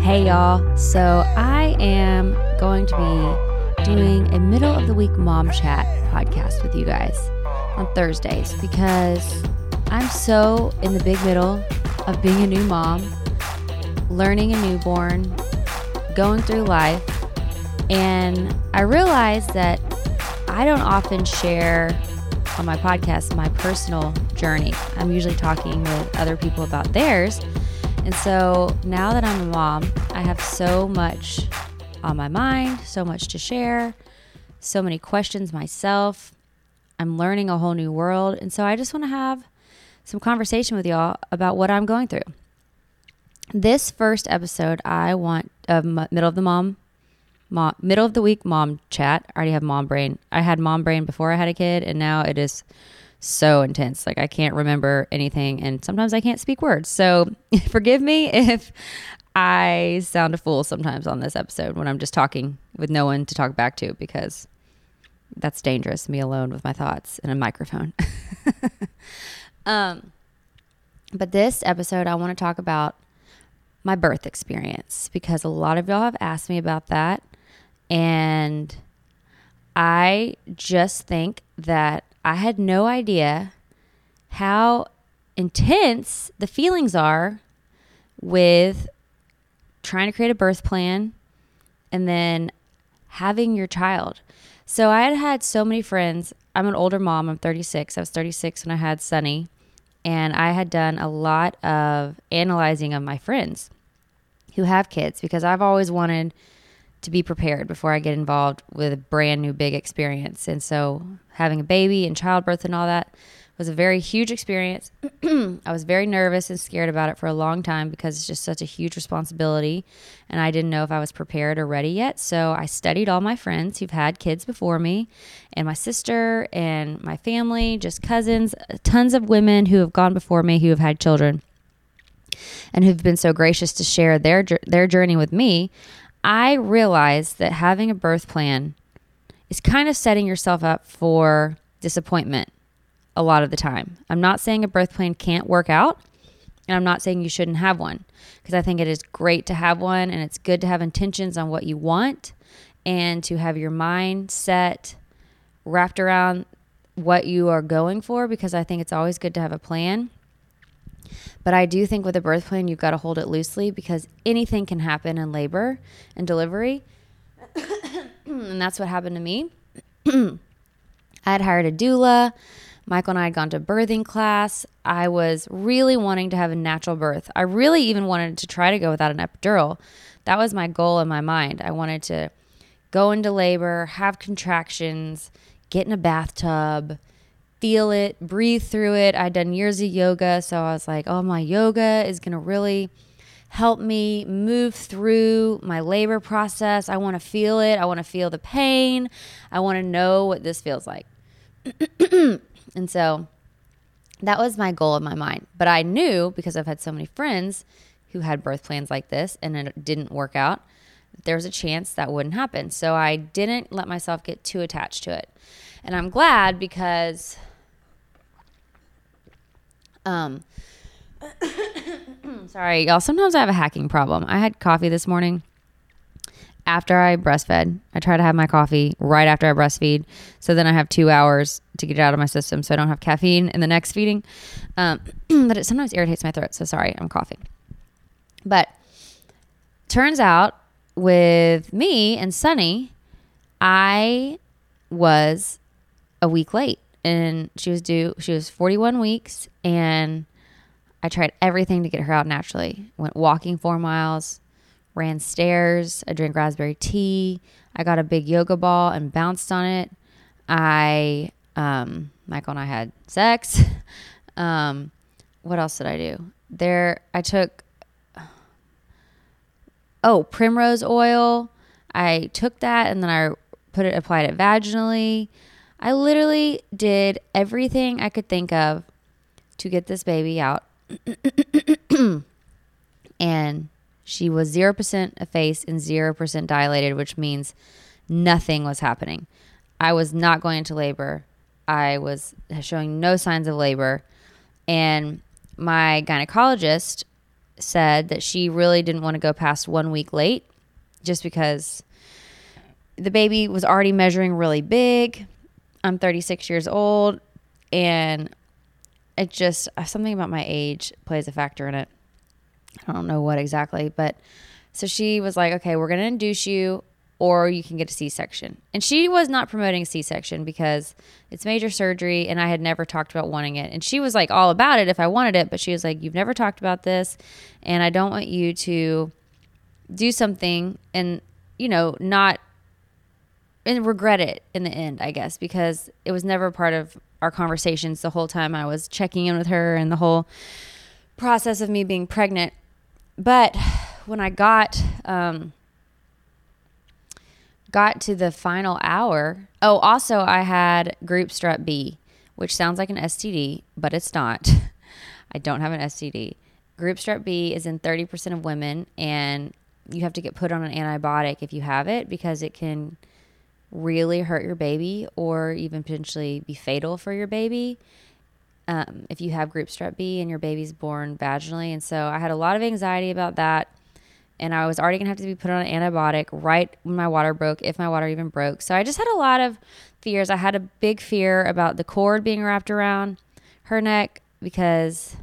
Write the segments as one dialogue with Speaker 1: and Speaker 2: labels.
Speaker 1: Hey y'all, so I am going to be doing a middle of the week mom chat podcast with you guys on Thursdays because I'm so in the big middle of being a new mom, learning a newborn, going through life, and I realized that I don't often share on my podcast my personal journey. I'm usually talking with other people about theirs. And so now that I'm a mom, I have so much on my mind, so much to share, so many questions myself. I'm learning a whole new world. And so I just want to have some conversation with y'all about what I'm going through. This first episode, I want middle of the week mom chat. I already have mom brain. I had mom brain before I had a kid, and now it is so intense. Like I can't remember anything, and sometimes I can't speak words. So forgive me if I sound a fool sometimes on this episode when I'm just talking with no one to talk back to, because that's dangerous, me alone with my thoughts in a microphone. But this episode, I want to talk about my birth experience because a lot of y'all have asked me about that. And I just think that I had no idea how intense the feelings are with trying to create a birth plan and then having your child. So I had so many friends. I'm an older mom. I'm 36. I was 36 when I had Sunny. And I had done a lot of analyzing of my friends who have kids because I've always wanted to be prepared before I get involved with a brand new big experience. And so having a baby and childbirth and all that was a very huge experience. I was very nervous and scared about it for a long time because it's just such a huge responsibility. And I didn't know if I was prepared or ready yet. So I studied all my friends who've had kids before me and my sister and my family, just cousins, tons of women who have gone before me who have had children and who've been so gracious to share their journey with me. I realized that having a birth plan is kind of setting yourself up for disappointment a lot of the time. I'm not saying a birth plan can't work out, and I'm not saying you shouldn't have one, because I think it is great to have one, and it's good to have intentions on what you want and to have your mind set wrapped around what you are going for, because I think it's always good to have a plan. But I do think with a birth plan, you've got to hold it loosely because anything can happen in labor and delivery. And that's what happened to me. I had hired a doula. Michael and I had gone to birthing class. I was really wanting to have a natural birth. I really even wanted to try to go without an epidural. That was my goal in my mind. I wanted to go into labor, have contractions, get in a bathtub, feel it, breathe through it. I'd done years of yoga, so I was like, oh, my yoga is going to really help me move through my labor process. I want to feel it. I want to feel the pain. I want to know what this feels like. And so that was my goal in my mind. But I knew, because I've had so many friends who had birth plans like this and it didn't work out, there was a chance that wouldn't happen. So I didn't let myself get too attached to it. And I'm glad because sorry, y'all. Sometimes I have a hacking problem. I had coffee this morning after I breastfed. I try to have my coffee right after I breastfeed. So then I have 2 hours to get it out of my system so I don't have caffeine in the next feeding. But it sometimes irritates my throat. So sorry, I'm coughing. But turns out with me and Sunny, I was a week late. And she was 41 weeks, and I tried everything to get her out naturally. Went walking 4 miles, ran stairs, I drank raspberry tea, I got a big yoga ball and bounced on it. Michael and I had sex. What else did I do? I took, primrose oil. I took that and then I applied it vaginally. I literally did everything I could think of to get this baby out. And she was 0% effaced and 0% dilated, which means nothing was happening. I was not going into labor. I was showing no signs of labor. And my gynecologist said that she really didn't want to go past 1 week late just because the baby was already measuring really big. I'm 36 years old, and it just, something about my age plays a factor in it. I don't know what exactly, but so she was like, okay, we're going to induce you, or you can get a C-section. And she was not promoting a C-section because it's major surgery, and I had never talked about wanting it. And she was like all about it if I wanted it, but she was like, you've never talked about this, and I don't want you to do something and, not and regret it in the end, I guess, because it was never part of our conversations the whole time I was checking in with her and the whole process of me being pregnant. But when I got to the final hour, also I had group strep B, which sounds like an STD, but it's not. I don't have an STD. Group strep B is in 30% of women, and you have to get put on an antibiotic if you have it because it can really hurt your baby or even potentially be fatal for your baby if you have group strep B and your baby's born vaginally. And so I had a lot of anxiety about that, and I was already going to have to be put on an antibiotic right when my water broke, if my water even broke. So I just had a lot of fears. I had a big fear about the cord being wrapped around her neck because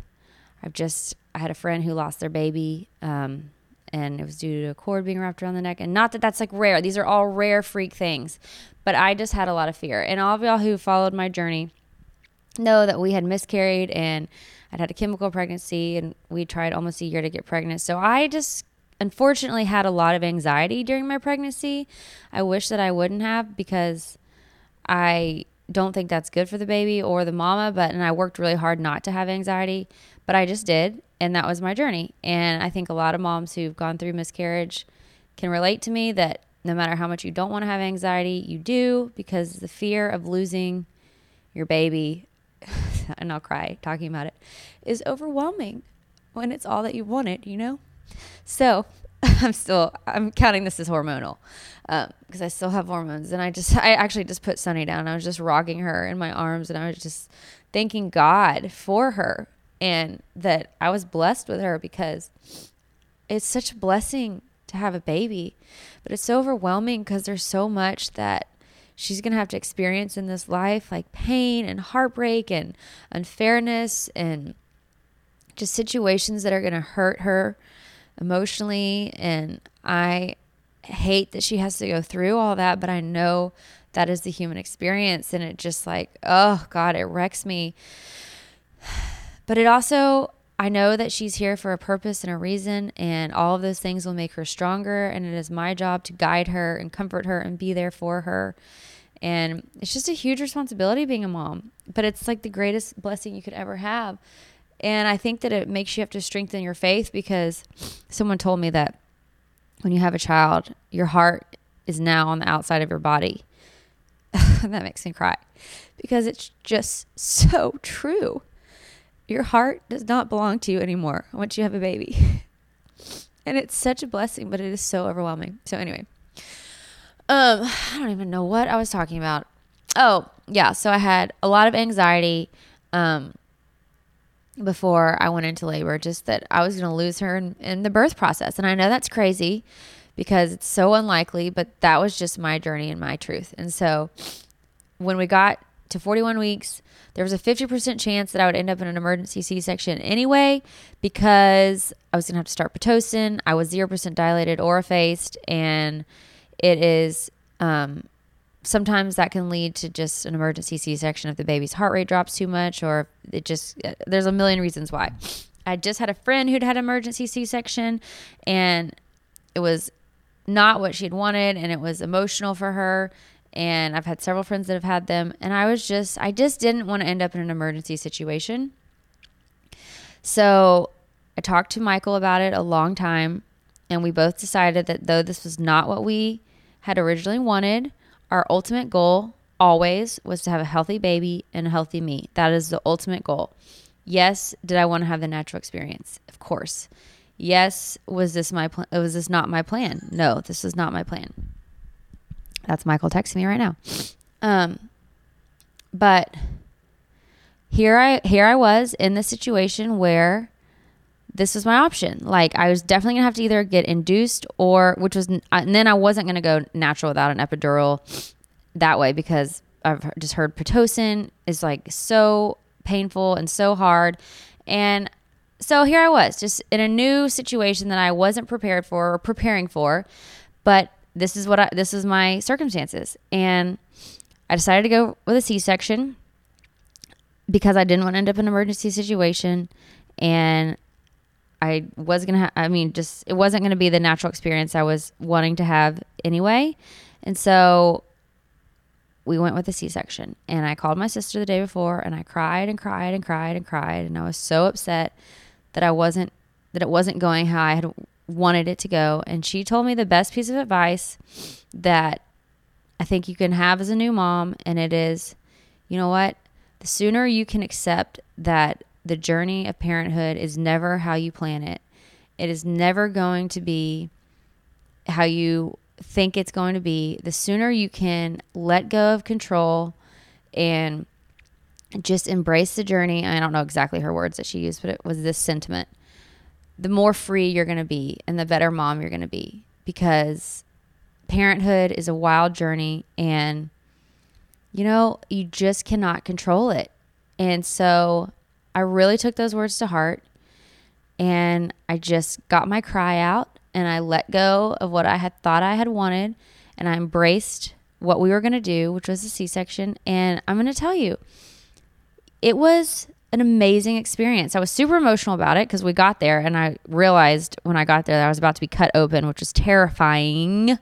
Speaker 1: I had a friend who lost their baby, and it was due to a cord being wrapped around the neck. And not that that's like rare. These are all rare freak things. But I just had a lot of fear. And all of y'all who followed my journey know that we had miscarried and I'd had a chemical pregnancy, and we tried almost a year to get pregnant. So I just unfortunately had a lot of anxiety during my pregnancy. I wish that I wouldn't have, because I don't think that's good for the baby or the mama, and I worked really hard not to have anxiety, but I just did. And that was my journey. And I think a lot of moms who've gone through miscarriage can relate to me that no matter how much you don't want to have anxiety, you do, because the fear of losing your baby, and I'll cry talking about it, is overwhelming when it's all that you wanted, So I'm counting this as hormonal because I still have hormones. And I actually just put Sunny down. I was just rocking her in my arms, and I was just thanking God for her. And that I was blessed with her, because it's such a blessing to have a baby, but it's so overwhelming because there's so much that she's going to have to experience in this life, like pain and heartbreak and unfairness and just situations that are going to hurt her emotionally. And I hate that she has to go through all that, but I know that is the human experience. And it just like, oh God, it wrecks me. But it also, I know that she's here for a purpose and a reason, and all of those things will make her stronger. And it is my job to guide her and comfort her and be there for her. And it's just a huge responsibility being a mom, but it's like the greatest blessing you could ever have. And I think that it makes you have to strengthen your faith, because someone told me that when you have a child, your heart is now on the outside of your body. That makes me cry, because it's just so true. Your heart does not belong to you anymore once you have a baby. And it's such a blessing, but it is so overwhelming. So anyway, I don't even know what I was talking about. Oh, yeah. So I had a lot of anxiety before I went into labor, just that I was going to lose her in the birth process. And I know that's crazy because it's so unlikely, but that was just my journey and my truth. And so when we got to 41 weeks, there was a 50% chance that I would end up in an emergency C-section anyway, because I was going to have to start Pitocin. I was 0% dilated or effaced, and it is sometimes that can lead to just an emergency C-section if the baby's heart rate drops too much, or it just, there's a million reasons why. I just had a friend who'd had emergency C-section, and it was not what she'd wanted, and it was emotional for her. And I've had several friends that have had them, and I just didn't want to end up in an emergency situation. So I talked to Michael about it a long time, and we both decided that though this was not what we had originally wanted, our ultimate goal always was to have a healthy baby and a healthy me. That is the ultimate goal. Yes, did I want to have the natural experience? Of course. Yes, was this not my plan? No, this was not my plan. That's Michael texting me right now. But here I was in the situation where this was my option. Like, I was definitely gonna have to either get induced or, and then I wasn't gonna go natural without an epidural that way, because I've just heard Pitocin is like so painful and so hard. And so here I was, just in a new situation that I wasn't prepared for or preparing for, but this is my circumstances. And I decided to go with a C-section because I didn't want to end up in an emergency situation. And I was going to it wasn't going to be the natural experience I was wanting to have anyway. And so we went with a C-section, and I called my sister the day before, and I cried and cried and cried and cried. And I was so upset that it wasn't going how I had wanted it to go. And she told me the best piece of advice that I think you can have as a new mom. And it is, you know what? The sooner you can accept that the journey of parenthood is never how you plan it. It is never going to be how you think it's going to be. The sooner you can let go of control and just embrace the journey. I don't know exactly her words that she used, but it was this sentiment. The more free you're going to be and the better mom you're going to be, because parenthood is a wild journey, and you just cannot control it. And so I really took those words to heart, and I just got my cry out, and I let go of what I had thought I had wanted, and I embraced what we were going to do, which was a C-section. And I'm going to tell you, it was an amazing experience. I was super emotional about it because we got there, and I realized when I got there that I was about to be cut open, which was terrifying.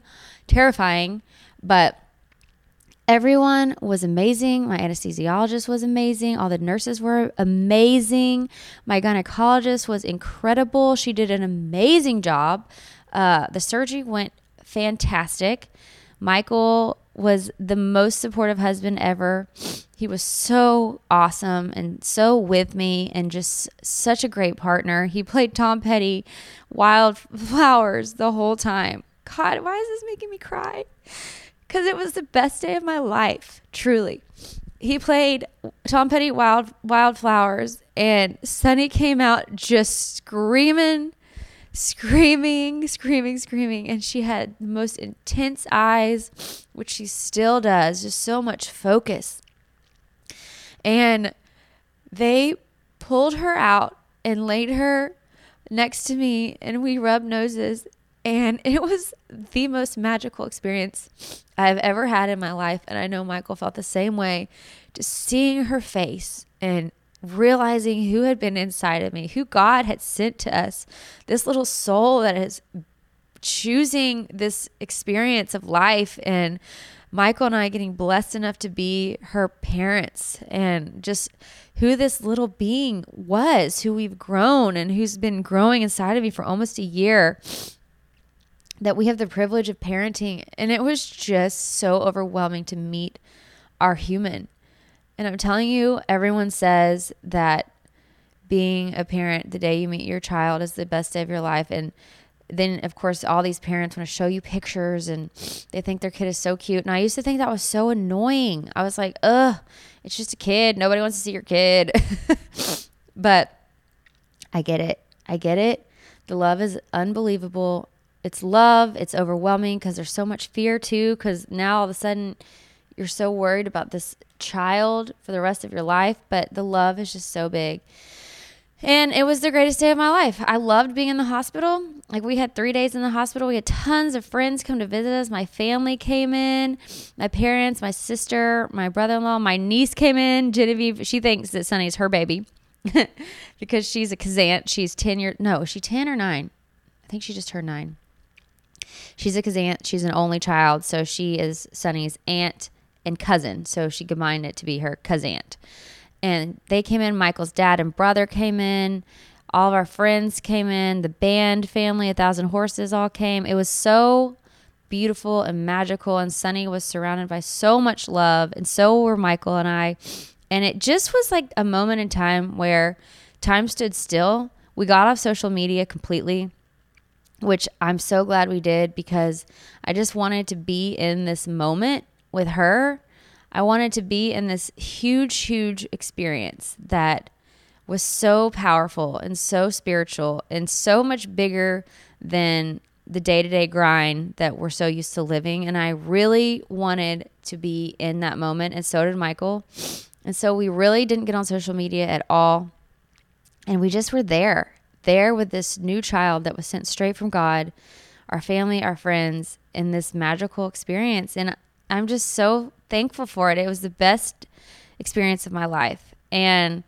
Speaker 1: But everyone was amazing. My anesthesiologist was amazing. All the nurses were amazing. My gynecologist was incredible. She did an amazing job. The surgery went fantastic. Michael was the most supportive husband ever. He was so awesome and so with me, and just such a great partner. He played Tom Petty, Wildflowers, the whole time. God, why is this making me cry? Because it was the best day of my life, truly. He played Tom Petty, Wildflowers, and Sunny came out just screaming. And she had the most intense eyes, which she still does, just so much focus. And they pulled her out and laid her next to me, and we rubbed noses. And it was the most magical experience I've ever had in my life. And I know Michael felt the same way. Just seeing her face and realizing who had been inside of me, who God had sent to us, this little soul that is choosing this experience of life, and Michael and I getting blessed enough to be her parents, and just who this little being was, who we've grown and who's been growing inside of me for almost a year, that we have the privilege of parenting. And it was just so overwhelming to meet our human. And I'm telling you, everyone says that being a parent the day you meet your child is the best day of your life. And then, of course, all these parents want to show you pictures, and they think their kid is so cute. And I used to think that was so annoying. I was like, it's just a kid. Nobody wants to see your kid. But I get it. The love is unbelievable. It's love. It's overwhelming because there's so much fear too, because now all of a sudden you're so worried about this child for the rest of your life. But the love is just so big. And it was the greatest day of my life. I loved being in the hospital. Like, we had 3 days in the hospital. We had tons of friends come to visit us. My family came in, my parents, my sister, my brother-in-law, my niece came in. Genevieve, she thinks that Sunny's her baby because she's a Kazant. She's 10 years. No, is she 10 or 9? I think she just turned 9. She's a Kazant. She's an only child. So she is Sunny's aunt and cousin. So she combined it to be her Kazant. And they came in. Michael's dad and brother came in. All of our friends came in. The band family, 1,000 Horses, all came. It was so beautiful and magical. And Sunny was surrounded by so much love. And so were Michael and I. And it just was like a moment in time where time stood still. We got off social media completely, which I'm so glad we did, because I just wanted to be in this moment with her. I wanted to be in this huge, huge experience that was so powerful and so spiritual and so much bigger than the day-to-day grind that we're so used to living. And I really wanted to be in that moment, and so did Michael. And so we really didn't get on social media at all. And we just were there with this new child that was sent straight from God, our family, our friends, in this magical experience. And I'm just so thankful for it. It was the best experience of my life. And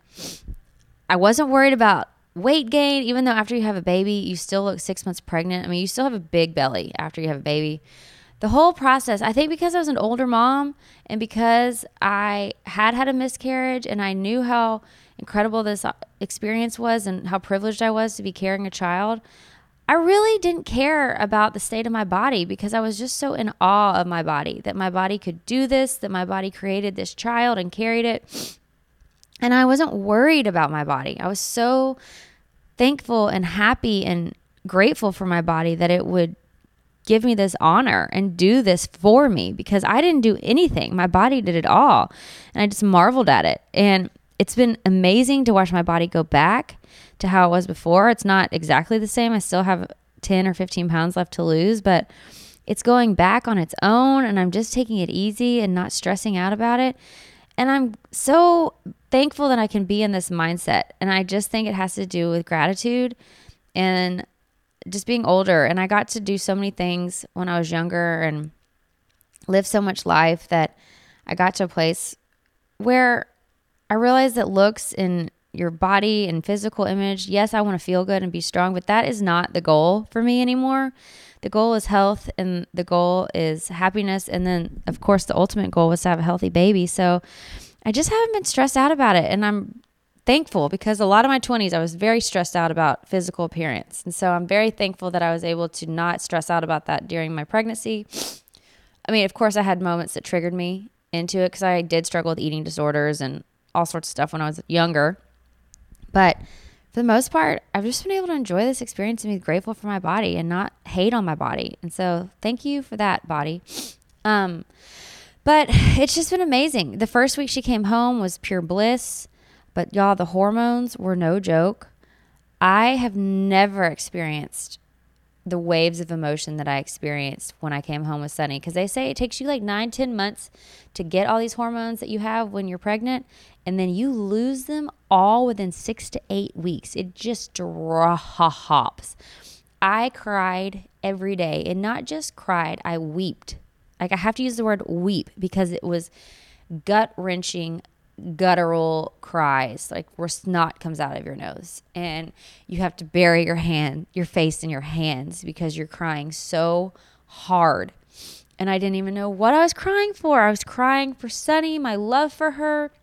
Speaker 1: I wasn't worried about weight gain, even though after you have a baby, you still look 6 months pregnant. I mean, you still have a big belly after you have a baby. The whole process, I think because I was an older mom and because I had a miscarriage and I knew how incredible this experience was and how privileged I was to be carrying a child, I really didn't care about the state of my body because I was just so in awe of my body, that my body could do this, that my body created this child and carried it. And I wasn't worried about my body. I was so thankful and happy and grateful for my body that it would give me this honor and do this for me, because I didn't do anything. My body did it all. And I just marveled at it. And it's been amazing to watch my body go back to how it was before. It's not exactly the same. I still have 10 or 15 pounds left to lose, but it's going back on its own, and I'm just taking it easy and not stressing out about it. And I'm so thankful that I can be in this mindset. And I just think it has to do with gratitude and just being older. And I got to do so many things when I was younger and live so much life that I got to a place where I realized that looks in your body and physical image, yes, I want to feel good and be strong, but that is not the goal for me anymore. The goal is health, and the goal is happiness. And then, of course, the ultimate goal was to have a healthy baby. So I just haven't been stressed out about it. And I'm thankful, because a lot of my 20s, I was very stressed out about physical appearance. And so I'm very thankful that I was able to not stress out about that during my pregnancy. I mean, of course, I had moments that triggered me into it, because I did struggle with eating disorders and all sorts of stuff when I was younger. But for the most part, I've just been able to enjoy this experience and be grateful for my body and not hate on my body. And so thank you for that, body. But it's just been amazing. The first week she came home was pure bliss. But y'all, the hormones were no joke. I have never experienced the waves of emotion that I experienced when I came home with Sunny, because they say it takes you like 9-10 months to get all these hormones that you have when you're pregnant, and then you lose them all within 6 to 8 weeks. It just drops. I cried every day, and not just cried, I weeped. Like, I have to use the word weep, because it was gut-wrenching, guttural cries, like where snot comes out of your nose, and you have to bury your face in your hands because you're crying so hard. And I didn't even know what I was crying for. I was crying for Sunny, my love for her,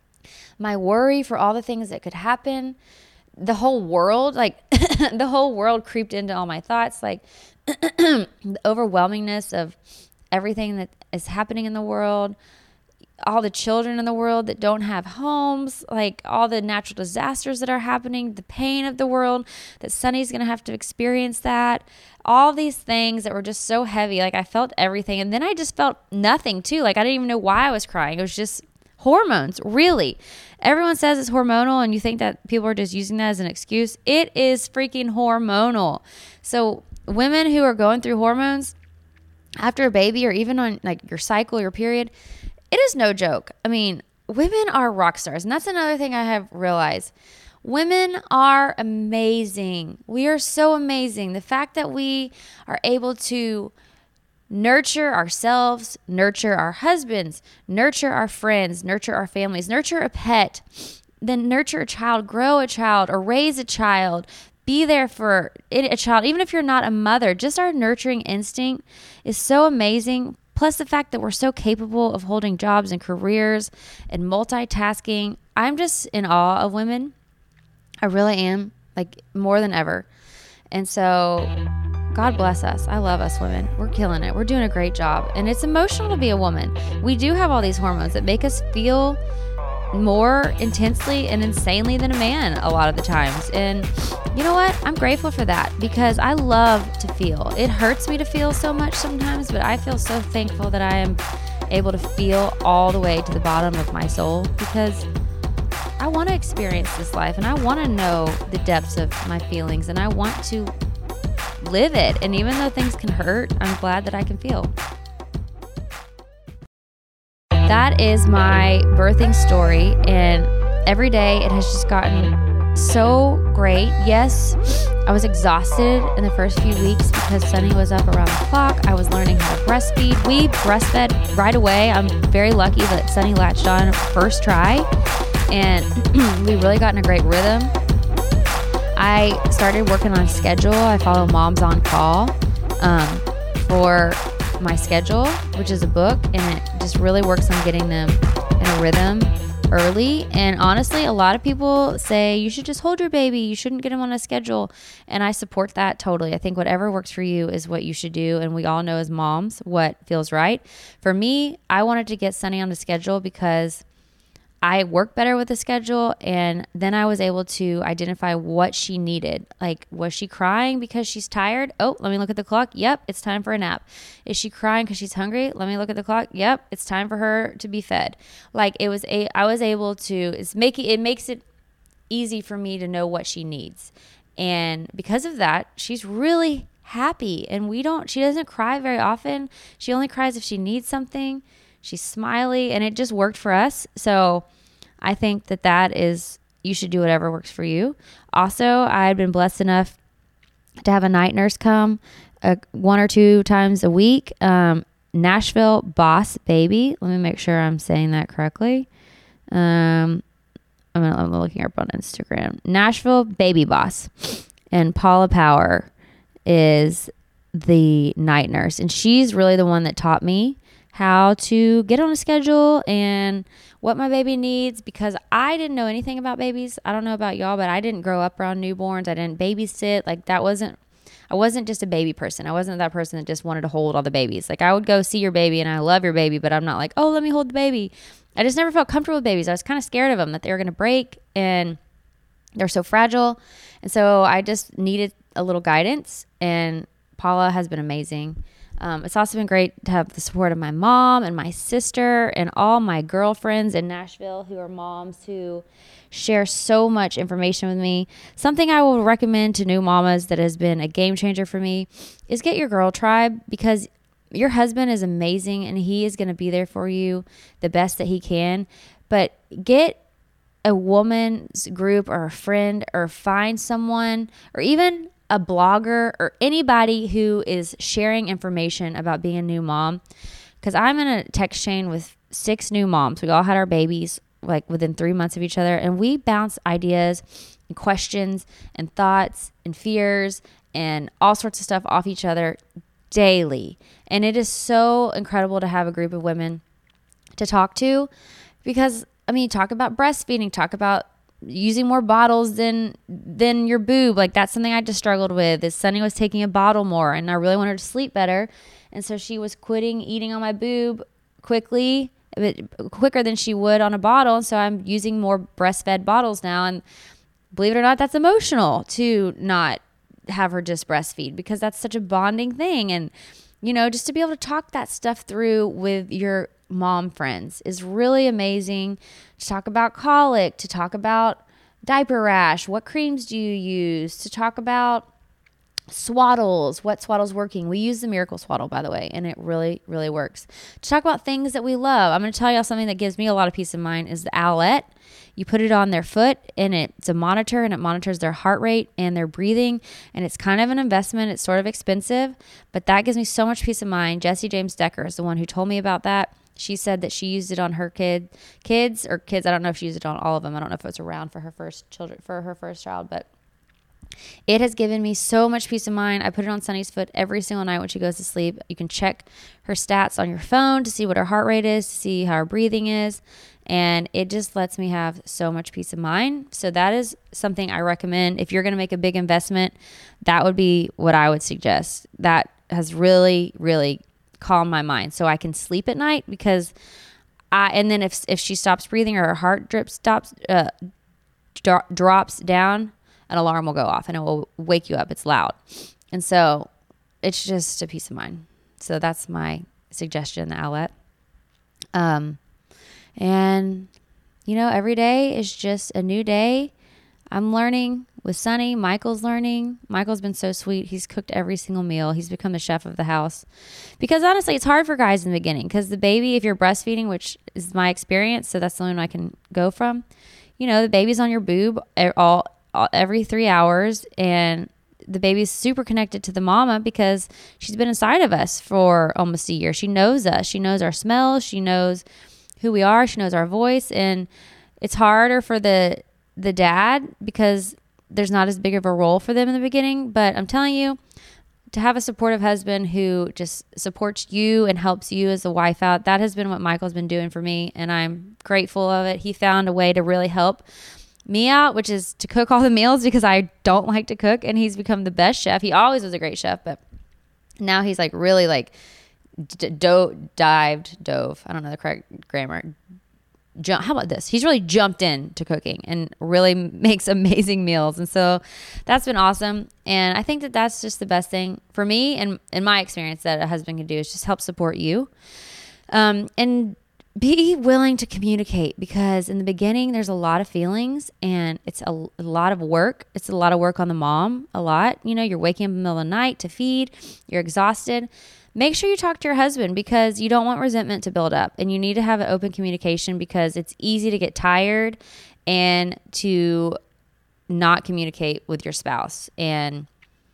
Speaker 1: my worry for all the things that could happen. The whole world, like the whole world creeped into all my thoughts, like the overwhelmingness of everything that is happening in the world, all the children in the world that don't have homes, like all the natural disasters that are happening, the pain of the world, that Sunny's going to have to experience that, all these things that were just so heavy. Like, I felt everything. And then I just felt nothing too. Like, I didn't even know why I was crying. It was just hormones, really. Everyone says it's hormonal, and you think that people are just using that as an excuse. It is freaking hormonal. So women who are going through hormones after a baby, or even on like your cycle, your period, it is no joke. I mean, women are rock stars. And that's another thing I have realized. Women are amazing. We are so amazing. The fact that we are able to nurture ourselves, nurture our husbands, nurture our friends, nurture our families, nurture a pet, then nurture a child, grow a child, or raise a child, be there for a child. Even if you're not a mother, just our nurturing instinct is so amazing. Plus the fact that we're so capable of holding jobs and careers and multitasking. I'm just in awe of women. I really am, like, more than ever. And so God bless us. I love us women. We're killing it. We're doing a great job. And it's emotional to be a woman. We do have all these hormones that make us feel more intensely and insanely than a man a lot of the times. And you know what? I'm grateful for that, because I love to feel. It hurts me to feel so much sometimes, but I feel so thankful that I am able to feel all the way to the bottom of my soul, because I want to experience this life and I want to know the depths of my feelings and I want to live it. And even though things can hurt, I'm glad that I can feel. That is my birthing story, and every day it has just gotten so great. Yes, I was exhausted in the first few weeks because Sunny was up around the clock. I was learning how to breastfeed. We breastfed right away. I'm very lucky that Sunny latched on first try, and we really got in a great rhythm. I started working on schedule. I follow Moms on Call for my schedule, which is a book, and it just really works on getting them in a rhythm early. And honestly, a lot of people say you should just hold your baby, you shouldn't get him on a schedule, and I support that totally. I think whatever works for you is what you should do, and we all know as moms what feels right. For me, I wanted to get Sunny on the schedule because I work better with the schedule, and then I was able to identify what she needed. Like, was she crying because she's tired? Oh, let me look at the clock. Yep, it's time for a nap. Is she crying because she's hungry? Let me look at the clock. Yep, it's time for her to be fed. Like, I was able to, it makes it easy for me to know what she needs. And because of that, she's really happy, and she doesn't cry very often. She only cries if she needs something. She's smiley, and it just worked for us. So I think that is, you should do whatever works for you. Also, I've been blessed enough to have a night nurse come 1 or 2 times a week. Nashville Boss Baby. Let me make sure I'm saying that correctly. I'm looking her up on Instagram. Nashville Baby Boss. And Paula Power is the night nurse. And she's really the one that taught me how to get on a schedule and what my baby needs, because I didn't know anything about babies. I don't know about y'all, but I didn't grow up around newborns. I didn't babysit. Like, I wasn't just a baby person. I wasn't that person that just wanted to hold all the babies. Like, I would go see your baby and I love your baby, but I'm not like, oh, let me hold the baby. I just never felt comfortable with babies. I was kind of scared of them, that they were going to break and they're so fragile. And so I just needed a little guidance, and Paula has been amazing. It's also been great to have the support of my mom and my sister and all my girlfriends in Nashville who are moms who share so much information with me. Something I will recommend to new mamas that has been a game changer for me is get your girl tribe, because your husband is amazing and he is going to be there for you the best that he can. But get a woman's group or a friend, or find someone, or even a blogger or anybody who is sharing information about being a new mom. Because I'm in a text chain with 6 new moms. We all had our babies like within 3 months of each other, and we bounce ideas and questions and thoughts and fears and all sorts of stuff off each other daily. And it is so incredible to have a group of women to talk to, because talk about breastfeeding, talk about using more bottles than your boob. Like, that's something I just struggled with, is Sunny was taking a bottle more, and I really wanted her to sleep better. And so she was quitting eating on my boob quickly, a bit quicker than she would on a bottle. And so I'm using more breastfed bottles now. And believe it or not, that's emotional to not have her just breastfeed, because that's such a bonding thing. And, just to be able to talk that stuff through with your mom friends is really amazing. To talk about colic, to talk about diaper rash, what creams do you use, to talk about swaddles, what swaddle's working. We use the Miracle Swaddle, by the way, and it really, really works. To talk about things that we love. I'm going to tell y'all something that gives me a lot of peace of mind is the Owlette. You put it on their foot, and it's a monitor, and it monitors their heart rate and their breathing, and it's kind of an investment. It's sort of expensive, but that gives me so much peace of mind. Jessie James Decker is the one who told me about that. She said that she used it on her kids. I don't know if she used it on all of them. I don't know if it was around for her first child, but it has given me so much peace of mind. I put it on Sunny's foot every single night when she goes to sleep. You can check her stats on your phone to see what her heart rate is, to see how her breathing is, and it just lets me have so much peace of mind. So that is something I recommend. If you're going to make a big investment, that would be what I would suggest. That has really, really calmed my mind, so I can sleep at night, because and then if she stops breathing or her heart drops down, an alarm will go off and it will wake you up. It's loud. And so it's just a peace of mind. So that's my suggestion, the Owlette. And every day is just a new day. I'm learning with Sunny. Michael's learning. Michael's been so sweet. He's cooked every single meal. He's become the chef of the house. Because honestly, it's hard for guys in the beginning because the baby, if you're breastfeeding, which is my experience, so that's the only one I can go from, the baby's on your boob every 3 hours, and the baby's super connected to the mama because she's been inside of us for almost a year. She knows us. She knows our smells. She knows who we are. She knows our voice. And it's harder for the dad because there's not as big of a role for them in the beginning. But I'm telling you, to have a supportive husband who just supports you and helps you as a wife out, that has been what Michael's been doing for me, and I'm grateful of it. He found a way to really help me out, which is to cook all the meals because I don't like to cook, and he's become the best chef. He always was a great chef, but now he's like really like dove. I don't know the correct grammar. How about this? He's really jumped into cooking and really makes amazing meals. And so that's been awesome. And I think that that's just the best thing for me and in my experience that a husband can do is just help support you. And be willing to communicate, because in the beginning there's a lot of feelings and it's a lot of work. It's a lot of work on the mom, a lot. You're waking up in the middle of the night to feed. You're exhausted. Make sure you talk to your husband because you don't want resentment to build up, and you need to have an open communication because it's easy to get tired and to not communicate with your spouse. And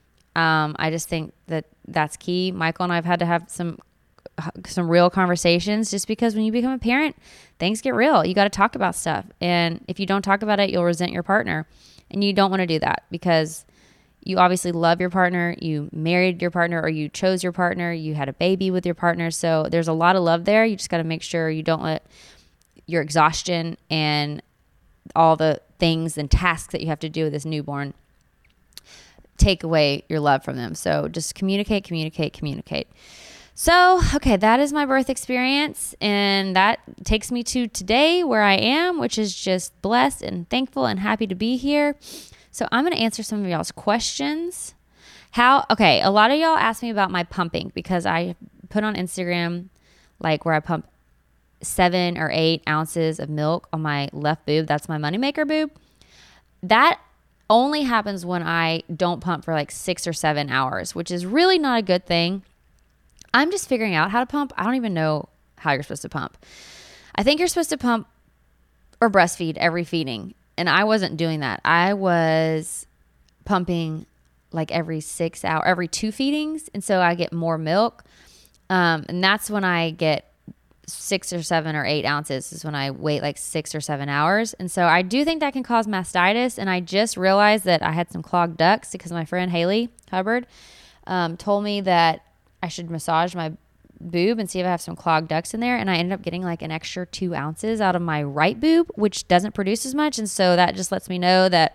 Speaker 1: I just think that that's key. Michael and I have had to have some real conversations just because when you become a parent, things get real. You got to talk about stuff. And if you don't talk about it, you'll resent your partner, and you don't want to do that because you obviously love your partner, you married your partner, or you chose your partner, you had a baby with your partner. So there's a lot of love there. You just got to make sure you don't let your exhaustion and all the things and tasks that you have to do with this newborn take away your love from them. So just communicate. So, okay, that is my birth experience, and that takes me to today where I am, which is just blessed and thankful and happy to be here. So I'm going to answer some of y'all's questions. A lot of y'all asked me about my pumping because I put on Instagram like where I pump 7 or 8 ounces of milk on my left boob. That's my moneymaker boob. That only happens when I don't pump for like 6 or 7 hours, which is really not a good thing. I'm just figuring out how to pump. I don't even know how you're supposed to pump. I think you're supposed to pump or breastfeed every feeding. And I wasn't doing that. I was pumping like every 6 hours, every 2 feedings. And so I get more milk. And that's when I get 6 or 7 or 8 ounces is when I wait like 6 or 7 hours. And so I do think that can cause mastitis. And I just realized that I had some clogged ducts because my friend Haley Hubbard told me that I should massage my boob and see if I have some clogged ducts in there, and I ended up getting like an extra 2 ounces out of my right boob, which doesn't produce as much. And so that just lets me know that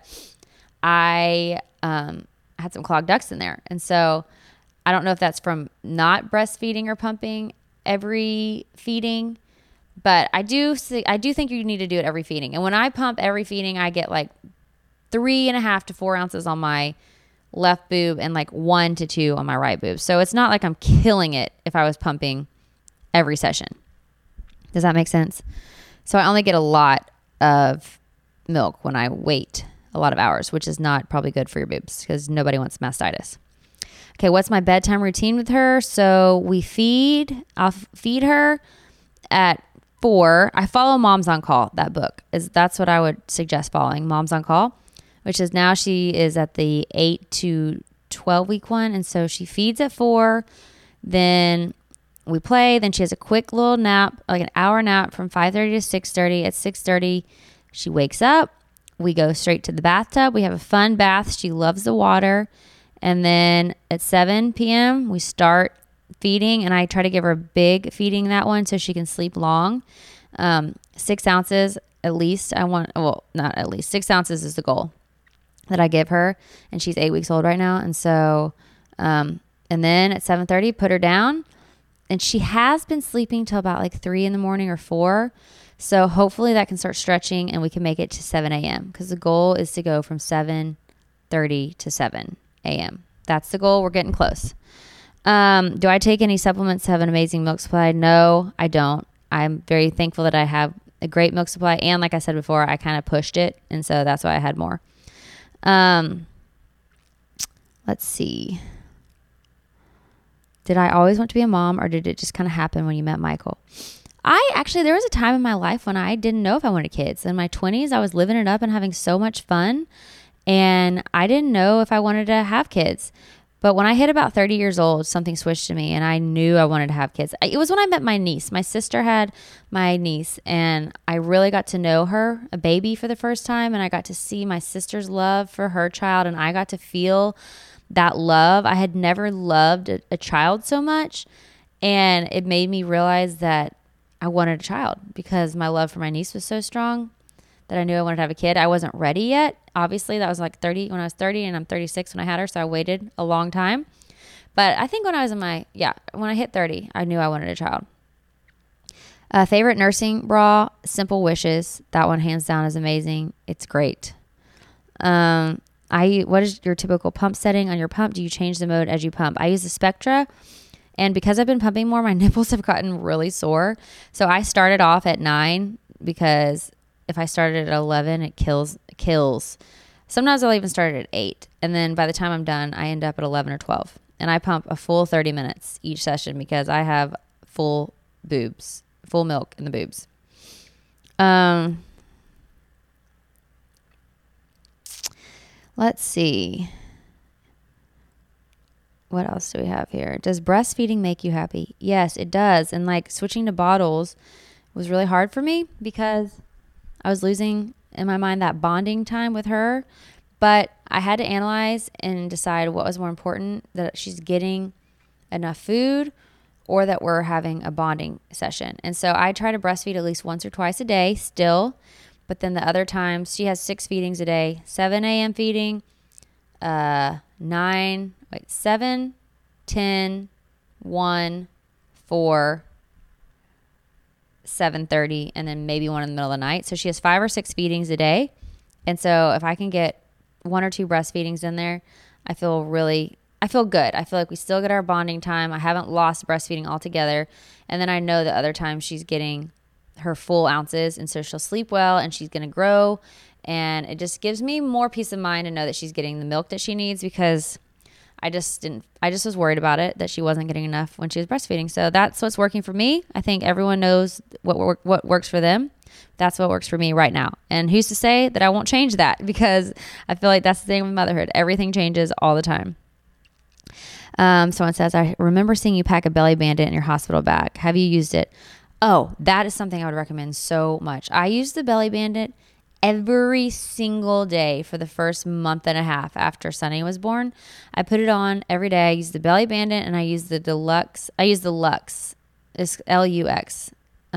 Speaker 1: I had some clogged ducts in there. And so I don't know if that's from not breastfeeding or pumping every feeding, but I do think you need to do it every feeding. And when I pump every feeding, I get like 3.5 to 4 ounces on my left boob and like 1 to 2 on my right boob. So it's not like I'm killing it if I was pumping every session. Does that make sense? So I only get a lot of milk when I wait a lot of hours, which is not probably good for your boobs because nobody wants mastitis. Okay, what's my bedtime routine with her? So I'll feed her at 4. I follow Moms on Call. That book that's what I would suggest following, Moms on Call, which is now she is at the 8 to 12 week one. And so she feeds at 4, then we play. Then she has a quick little nap, like an hour nap from 5:30 to 6:30. At 6:30, she wakes up. We go straight to the bathtub. We have a fun bath. She loves the water. And then at 7 p.m., we start feeding. And I try to give her a big feeding that one so she can sleep long. 6 ounces at least. Not at least. 6 ounces is the goal that I give her, and she's 8 weeks old right now. And so, and then at 7:30, put her down, and she has been sleeping till about like 3 in the morning or 4. So hopefully that can start stretching and we can make it to 7 a.m. because the goal is to go from 7:30 to 7 a.m. That's the goal. We're getting close. Do I take any supplements to have an amazing milk supply? No, I don't. I'm very thankful that I have a great milk supply. And like I said before, I kind of pushed it. And so that's why I had more. Let's see. Did I always want to be a mom, or did it just kind of happen when you met Michael? There was a time in my life when I didn't know if I wanted kids. In my 20s, I was living it up and having so much fun. And I didn't know if I wanted to have kids. But when I hit about 30 years old, something switched to me and I knew I wanted to have kids. It was when I met my niece. My sister had my niece and I really got to know her, a baby, for the first time. And I got to see my sister's love for her child, and I got to feel that love. I had never loved a child so much, and it made me realize that I wanted a child because my love for my niece was so strong that I knew I wanted to have a kid. I wasn't ready yet. Obviously, that was like 30 when I was 30, and I'm 36 when I had her, so I waited a long time. But I think when I hit 30, I knew I wanted a child. Favorite nursing bra, Simple Wishes. That one hands down is amazing. It's great. What is your typical pump setting on your pump? Do you change the mode as you pump? I use the Spectra, and because I've been pumping more, my nipples have gotten really sore. So I started off at 9 because if I started at 11, it kills. Sometimes I'll even start at 8. And then by the time I'm done, I end up at 11 or 12. And I pump a full 30 minutes each session because I have full boobs, full milk in the boobs. Let's see. What else do we have here? Does breastfeeding make you happy? Yes, it does. And like switching to bottles was really hard for me because I was losing in my mind that bonding time with her. But I had to analyze and decide what was more important, that she's getting enough food or that we're having a bonding session. And so I try to breastfeed at least once or twice a day still. But then the other times she has 6 feedings a day, 7 a.m. feeding, 7, 10, 1, 4, 7:30, and then maybe one in the middle of the night. So she has 5 or 6 feedings a day. And so if I can get 1 or 2 breastfeedings in there, I feel good. I feel like we still get our bonding time. I haven't lost breastfeeding altogether. And then I know the other time she's getting her full ounces, and so she'll sleep well and she's going to grow. And it just gives me more peace of mind to know that she's getting the milk that she needs, because I just was worried about it, that she wasn't getting enough when she was breastfeeding. So that's what's working for me. I think everyone knows what works for them. That's what works for me right now. And who's to say that I won't change that? Because I feel like that's the thing with motherhood. Everything changes all the time. Someone says, I remember seeing you pack a Belly Bandit in your hospital bag. Have you used it? Oh, that is something I would recommend so much. I used the Belly Bandit every single day for the first month and a half after Sunny was born. I put it on every day. I used the Belly Bandit, and I used the Deluxe. I used the Lux. It's Lux.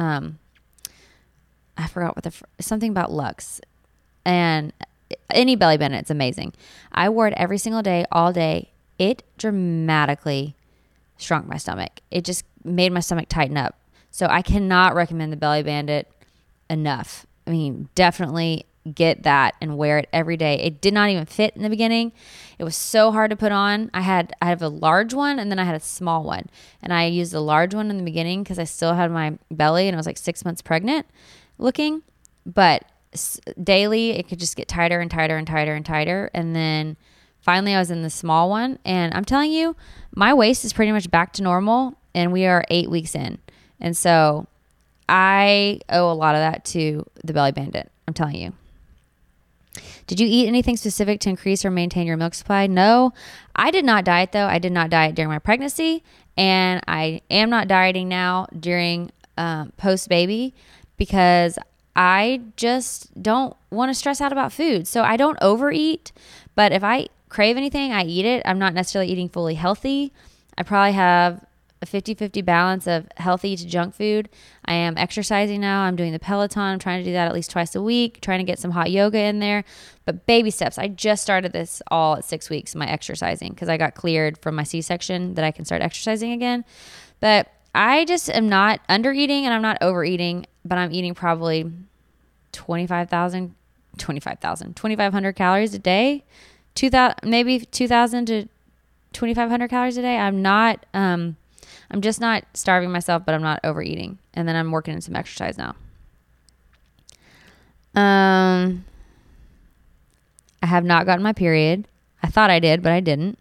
Speaker 1: I forgot something about Lux. And any Belly Bandit, it's amazing. I wore it every single day, all day. It dramatically shrunk my stomach. It just made my stomach tighten up. So I cannot recommend the Belly Bandit enough. I mean, definitely get that and wear it every day. It did not even fit in the beginning. It was so hard to put on. I have a large one, and then I had a small one. And I used the large one in the beginning because I still had my belly and I was like 6 months pregnant looking. But daily, it could just get tighter and tighter and tighter and tighter. And then finally, I was in the small one. And I'm telling you, my waist is pretty much back to normal, and we are 8 weeks in. And so I owe a lot of that to the Belly Bandit. I'm telling you. Did you eat anything specific to increase or maintain your milk supply? No, I did not diet though. I did not diet during my pregnancy, and I am not dieting now during post-baby because I just don't want to stress out about food. So I don't overeat, but if I crave anything, I eat it. I'm not necessarily eating fully healthy. I probably have a 50-50 balance of healthy to junk food. I am exercising now. I'm doing the Peloton. I'm trying to do that at least twice a week, trying to get some hot yoga in there. But baby steps. I just started this all at 6 weeks, my exercising, because I got cleared from my C-section that I can start exercising again. But I just am not under-eating and I'm not overeating, but I'm eating probably 2,500 calories a day, 2,000, maybe 2,000 to 2,500 calories a day. I'm just not starving myself, but I'm not overeating. And then I'm working in some exercise now. I have not gotten my period. I thought I did, but I didn't.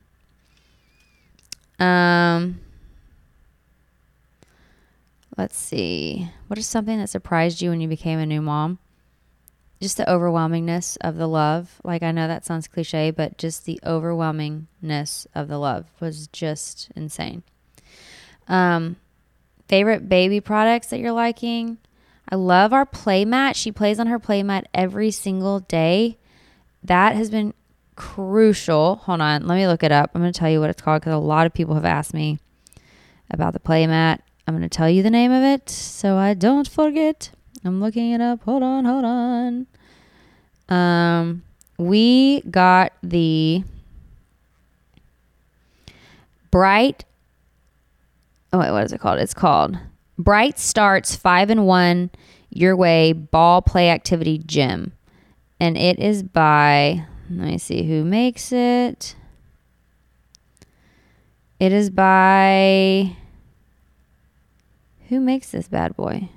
Speaker 1: Let's see. What is something that surprised you when you became a new mom? Just the overwhelmingness of the love. Like, I know that sounds cliche, but just the overwhelmingness of the love was just insane. Favorite baby products that you're liking? I love our play mat. She plays on her play mat every single day. That has been crucial. Hold on. Let me look it up. I'm going to tell you what it's called because a lot of people have asked me about the play mat. I'm going to tell you the name of it so I don't forget. I'm looking it up. Hold on. We got the Bright. Oh, wait, what is it called? It's called Bright Starts 5-in-1 Your Way Ball Play Activity Gym. And it is by, let me see who makes it. It is by, who makes this bad boy?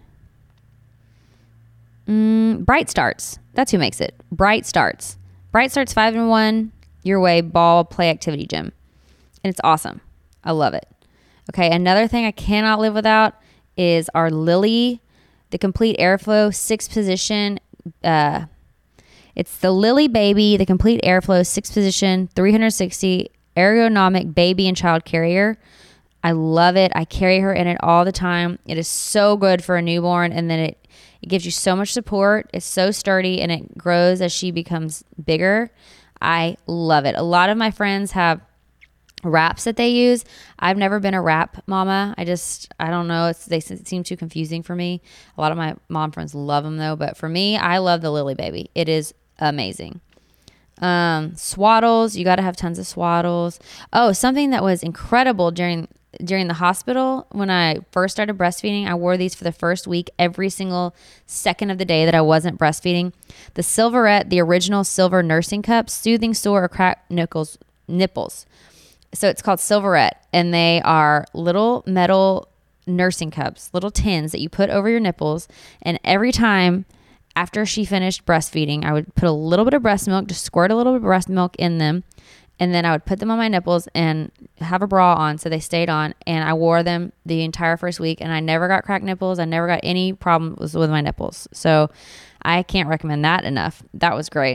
Speaker 1: Bright Starts. That's who makes it. Bright Starts. Bright Starts 5-in-1 Your Way Ball Play Activity Gym. And it's awesome. I love it. Okay, another thing I cannot live without is our Lily, the Complete Airflow 6-position. It's the Lily Baby, the Complete Airflow 6-position 360 ergonomic baby and child carrier. I love it. I carry her in it all the time. It is so good for a newborn, and then it gives you so much support. It's so sturdy, and it grows as she becomes bigger. I love it. A lot of my friends have wraps that they use. I've never been a wrap mama. I don't know. They seem too confusing for me. A lot of my mom friends love them though, but for me, I love the Lily Baby. It is amazing. Swaddles. You got to have tons of swaddles. Oh, something that was incredible during the hospital when I first started breastfeeding, I wore these for the first week every single second of the day that I wasn't breastfeeding. The Silverette, the original silver nursing cup, soothing sore or cracked nipples. So it's called Silverette, and they are little metal nursing cups, little tins that you put over your nipples. And every time after she finished breastfeeding, I would put a little bit of breast milk, just squirt a little bit of breast milk in them. And then I would put them on my nipples and have a bra on so they stayed on. And I wore them the entire first week, and I never got cracked nipples. I never got any problems with my nipples. So I can't recommend that enough. That was great.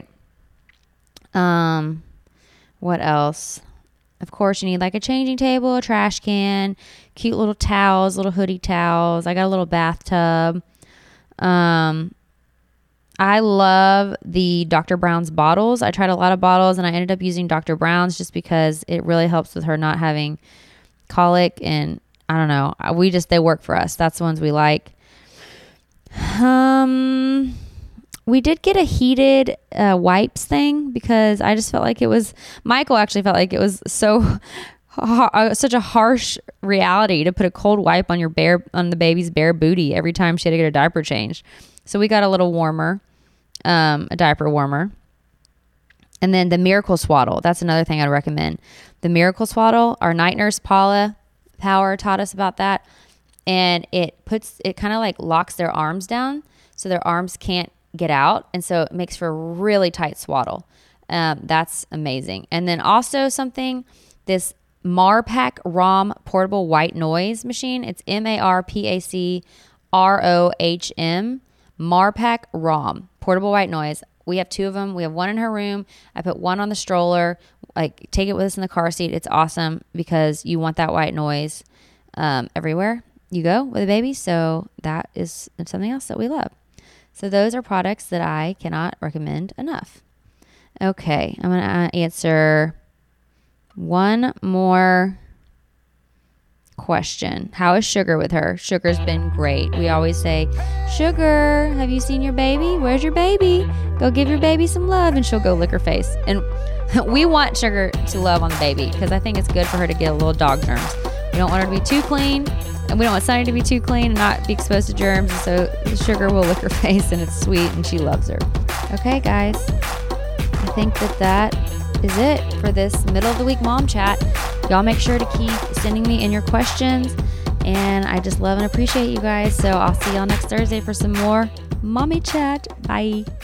Speaker 1: What else? Of course, you need like a changing table, a trash can, cute little towels, little hoodie towels. I got a little bathtub. I love the Dr. Brown's bottles. I tried a lot of bottles, and I ended up using Dr. Brown's just because it really helps with her not having colic. And I don't know, they work for us. That's the ones we like. We did get a heated wipes thing because I just felt like Michael actually felt like it was such a harsh reality to put a cold wipe on the baby's bare booty every time she had to get a diaper changed. So we got a little warmer, a diaper warmer. And then the Miracle Swaddle. That's another thing I'd recommend. The Miracle Swaddle, our night nurse Paula Power taught us about that. And it kind of like locks their arms down so their arms can't get out, and so it makes for a really tight swaddle. That's amazing. And then also this Marpac ROHM portable white noise machine. It's MARPAC ROHM, Marpac ROHM portable white noise. We have 2 of them. We have one in her room. I put one on the stroller. Like, take it with us in the car seat. It's awesome because you want that white noise everywhere you go with a baby. So that is something else that we love. So those are products that I cannot recommend enough. Okay, I'm going to answer one more question. How is Sugar with her? Sugar's been great. We always say, Sugar, have you seen your baby? Where's your baby? Go give your baby some love. And she'll go lick her face. And we want Sugar to love on the baby because I think it's good for her to get a little dog germs. We don't want her to be too clean. And we don't want Sunny to be too clean and not be exposed to germs. And so Sugar will lick her face, and it's sweet, and she loves her. Okay, guys. I think that is it for this middle of the week mom chat. Y'all make sure to keep sending me in your questions. And I just love and appreciate you guys. So I'll see y'all next Thursday for some more mommy chat. Bye.